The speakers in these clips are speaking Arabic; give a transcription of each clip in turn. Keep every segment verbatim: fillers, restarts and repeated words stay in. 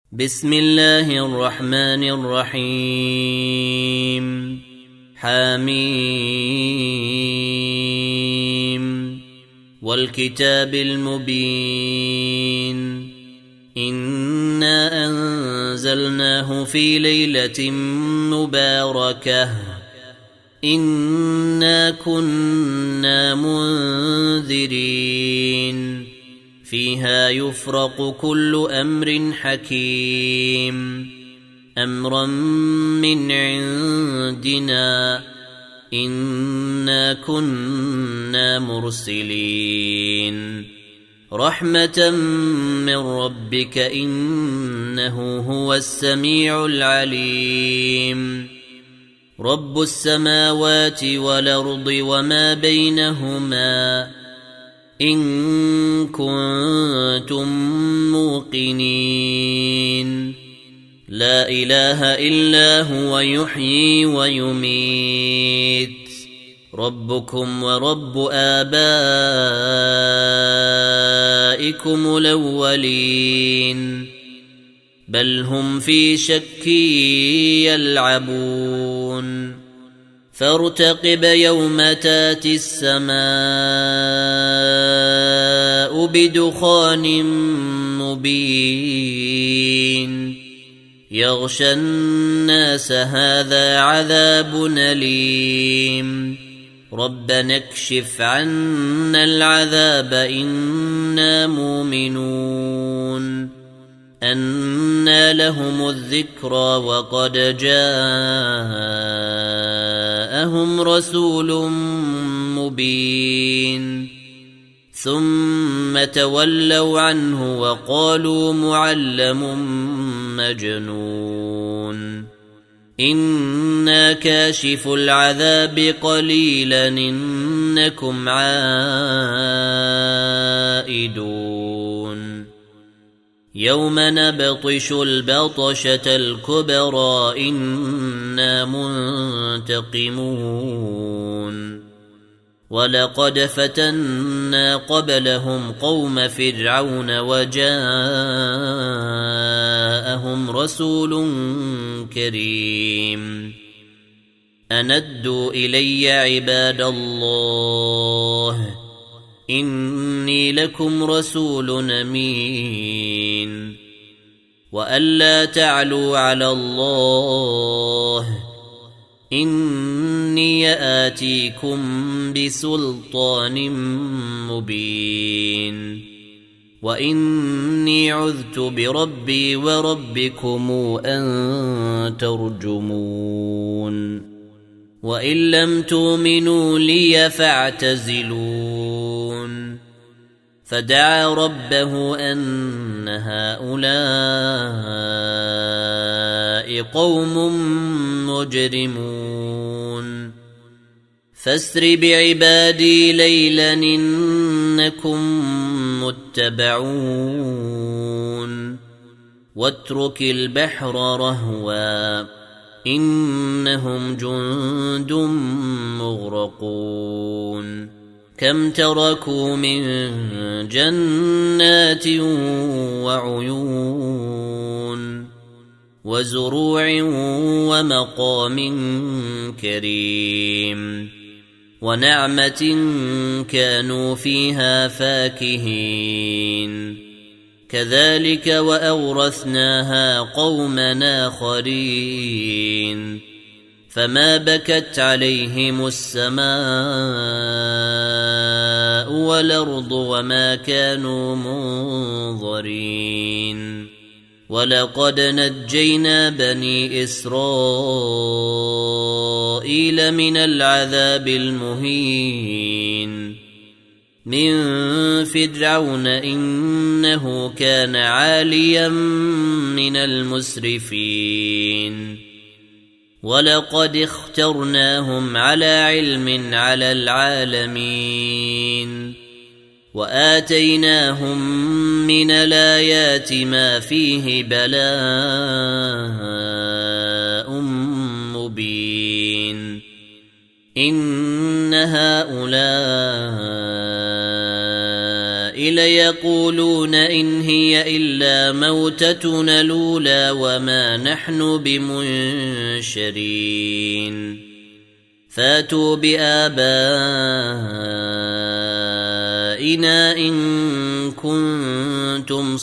بسم الله الرحمن الرحيم حميم والكتاب المبين إنا أنزلناه في ليلة مباركة إنا كنا منذرين فيها يفرق كل أمر حكيم أمرا من عندنا إنا كنا مرسلين رحمة من ربك إنه هو السميع العليم رب السماوات والأرض وما بينهما إن كنتم موقنين لا إله إلا هو يحيي ويميت ربكم ورب آبائكم الأولين بل هم في شك يلعبون فارتقب يوم تاتي السماء بدخان مبين يغشى الناس هذا عذاب أليم ربنا اكشف عنا العذاب إنا مؤمنون أنى لهم الذكرى وقد جاءهم رسول مبين ثم تولوا عنه وقالوا معلم مجنون إنا كاشف العذاب قليلا إنكم عائدون يوم نبطش البطشة الكبرى إنا منتقمون ولقد فتنا قبلهم قوم فرعون وجاءهم رسول كريم أندوا إلي عباد الله إني لكم رسول أمين وألا تعلوا على الله إني آتيكم بسلطان مبين وإني عذت بربي وربكم أن ترجمون وإن لم تؤمنوا لي فاعتزلون فدعا ربه أن هؤلاء قوم مجرمون فاسر بعبادي ليلا إنكم متبعون واترك البحر رهوا إنهم جند مغرقون كم تركوا من جنات وعيون وزروع ومقام كريم ونعمة كانوا فيها فاكهين كذلك وأورثناها قوما آخرين فما بكت عليهم السماء والأرض وما كانوا منظرين ولقد نجينا بني إسرائيل من العذاب المهين من فرعون إنه كان عاليا من المسرفين ولقد اخترناهم على علم على العالمين وآتيناهم من الآيات ما فيه بلاء مبين إن هؤلاء ليقولون إن هي إلا موتتنا الأولى وما نحن بمنشرين فاتوا بآبائنا إن كنتم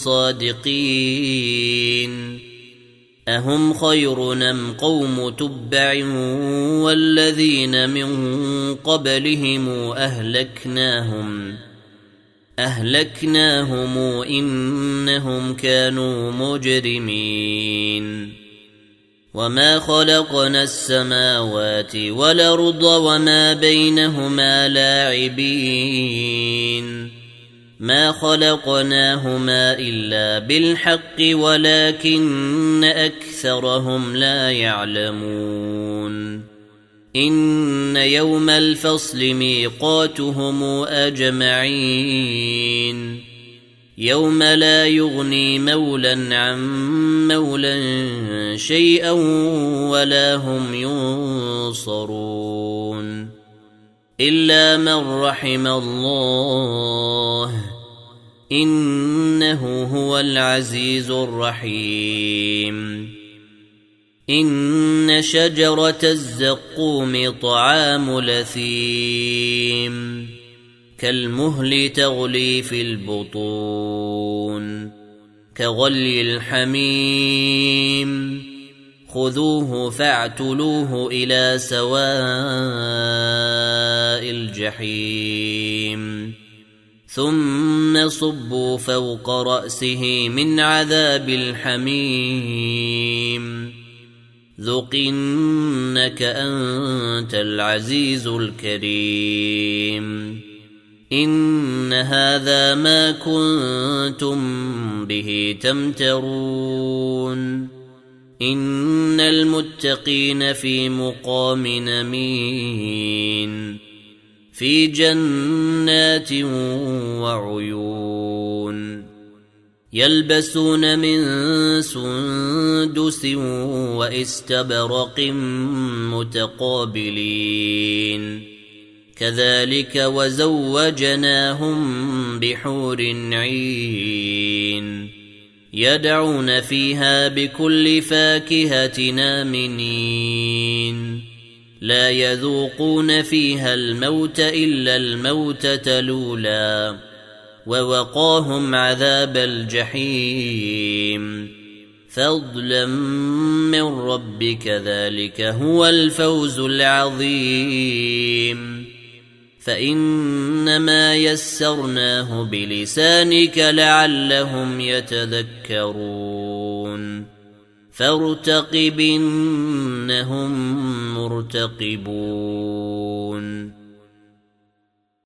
صادقين أهم خير أم قوم تبع والذين من قبلهم أهلكناهم أهلكناهم إنهم كانوا مجرمين وما خلقنا السماوات والأرض وما بينهما لاعبين ما خلقناهما إلا بالحق ولكن أكثرهم لا يعلمون إن يوم الفصل ميقاتهم أجمعين يوم لا يغني مولا عن مولا شيئا ولا هم ينصرون إلا من رحم الله إنه هو العزيز الرحيم إن شجرة الزقوم طعام لثيم كالمهل تغلي في البطون كغلي الحميم خذوه فاعتلوه إلى سواء الجحيم ثم صبوا فوق رأسه من عذاب الحميم ذق إنك أنت العزيز الكريم إن هذا ما كنتم به تمترون إن المتقين في مقام أمين في جنات وعيون يلبسون من سندس واستبرق متقابلين كذلك وزوجناهم بحور عين يدعون فيها بكل فاكهة آمنين لا يذوقون فيها الموت إلا الموتة الأولى ووقاهم عذاب الجحيم فضلا من ربك ذلك هو الفوز العظيم فإنما يسرناه بلسانك لعلهم يتذكرون فارتقب إنهم مرتقبون